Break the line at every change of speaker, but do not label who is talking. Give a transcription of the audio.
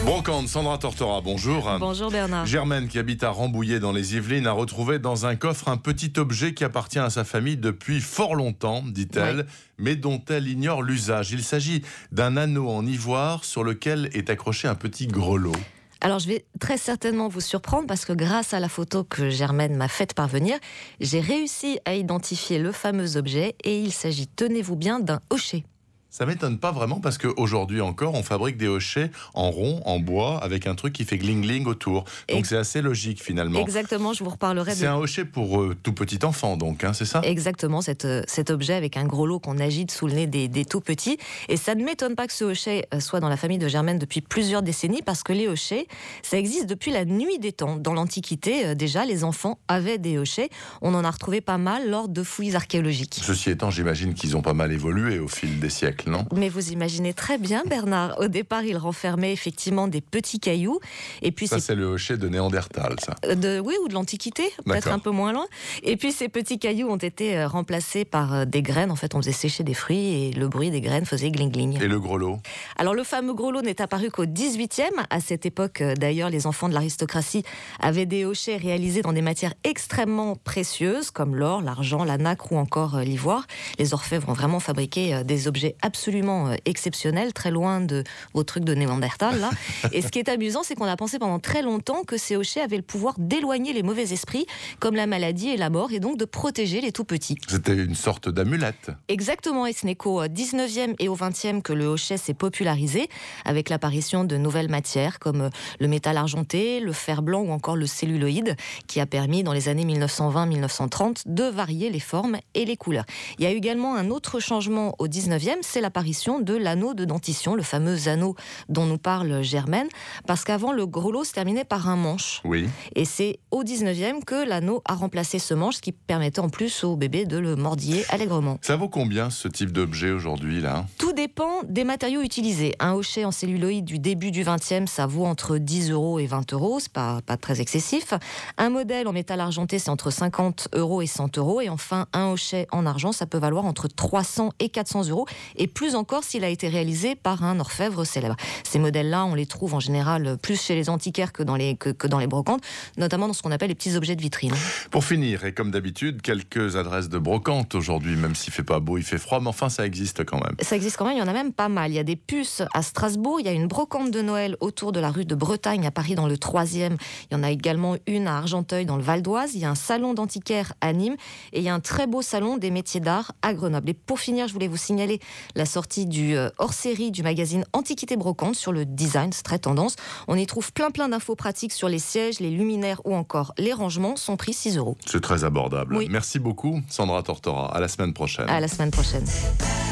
Brocante, Sandra Tortora, bonjour.
Bonjour Bernard.
Germaine, qui habite à Rambouillet dans les Yvelines, a retrouvé dans un coffre un petit objet qui appartient à sa famille depuis fort longtemps, dit-elle, mais dont elle ignore l'usage. Il s'agit d'un anneau en ivoire sur lequel est accroché un petit grelot.
Alors je vais très certainement vous surprendre parce que grâce à la photo que Germaine m'a faite parvenir, j'ai réussi à identifier le fameux objet et il s'agit, tenez-vous bien, d'un hochet.
Ça m'étonne pas vraiment parce qu'aujourd'hui encore, on fabrique des hochets en rond, en bois, avec un truc qui fait gling-gling autour. Donc c'est assez logique finalement.
Exactement, je vous reparlerai.
C'est un hochet pour tout petit enfant donc, hein, c'est ça ?
Exactement, cet objet avec un grelot qu'on agite sous le nez des tout petits. Et ça ne m'étonne pas que ce hochet soit dans la famille de Germaine depuis plusieurs décennies parce que les hochets, ça existe depuis la nuit des temps. Dans l'Antiquité, déjà, les enfants avaient des hochets. On en a retrouvé pas mal lors de fouilles archéologiques.
Ceci étant, j'imagine qu'ils ont pas mal évolué au fil des siècles. Non ?
Mais vous imaginez très bien, Bernard. Au départ, il renfermait effectivement des petits cailloux. Et puis
ça, c'est le hochet de Néandertal, ça.
Oui, ou de l'Antiquité, peut-être un peu moins loin. Et puis, ces petits cailloux ont été remplacés par des graines. En fait, on faisait sécher des fruits et le bruit des graines faisait gling-gling.
Et le grelot ? Alors,
le fameux grelot n'est apparu qu'au 18e. À cette époque, d'ailleurs, les enfants de l'aristocratie avaient des hochets réalisés dans des matières extrêmement précieuses, comme l'or, l'argent, la nacre ou encore l'ivoire. Les orfèvres ont vraiment fabriqué des objets absolument exceptionnel, très loin de vos trucs de Néandertal là. Et ce qui est amusant, c'est qu'on a pensé pendant très longtemps que ces hochets avaient le pouvoir d'éloigner les mauvais esprits, comme la maladie et la mort, et donc de protéger les tout petits.
C'était une sorte d'amulette.
Exactement, et ce n'est qu'au 19e et au 20e que le hochet s'est popularisé, avec l'apparition de nouvelles matières comme le métal argenté, le fer blanc ou encore le celluloïd, qui a permis dans les années 1920-1930 de varier les formes et les couleurs. Il y a également un autre changement au 19e, c'est l'apparition de l'anneau de dentition, le fameux anneau dont nous parle Germaine, parce qu'avant le grelot se terminait par un manche.
Oui.
Et c'est au 19e que l'anneau a remplacé ce manche, ce qui permettait en plus au bébé de le mordiller allègrement.
Ça vaut combien ce type d'objet aujourd'hui là ?
Tout dépend des matériaux utilisés. Un hochet en celluloïd du début du 20e, ça vaut entre 10 € et 20 €, c'est pas très excessif. Un modèle en métal argenté, c'est entre 50 € et 100 €. Et enfin, un hochet en argent, ça peut valoir entre 300 et 400 €. Et plus encore s'il a été réalisé par un orfèvre célèbre. Ces modèles-là, on les trouve en général plus chez les antiquaires que dans les brocantes, notamment dans ce qu'on appelle les petits objets de vitrine.
Pour finir, et comme d'habitude, quelques adresses de brocante aujourd'hui, même s'il fait pas beau, il fait froid, mais enfin ça existe quand même.
Ça existe quand même, il y en a même pas mal. Il y a des puces à Strasbourg, il y a une brocante de Noël autour de la rue de Bretagne à Paris dans le 3e. Il y en a également une à Argenteuil dans le Val d'Oise. Il y a un salon d'antiquaires à Nîmes et il y a un très beau salon des métiers d'art à Grenoble. Et pour finir, je voulais vous signaler la sortie du hors-série du magazine Antiquité Brocante sur le design, c'est très tendance. On y trouve plein d'infos pratiques sur les sièges, les luminaires ou encore les rangements. Son prix 6 €.
C'est très abordable.
Oui.
Merci beaucoup Sandra Tortora. À la semaine prochaine.
À la semaine prochaine.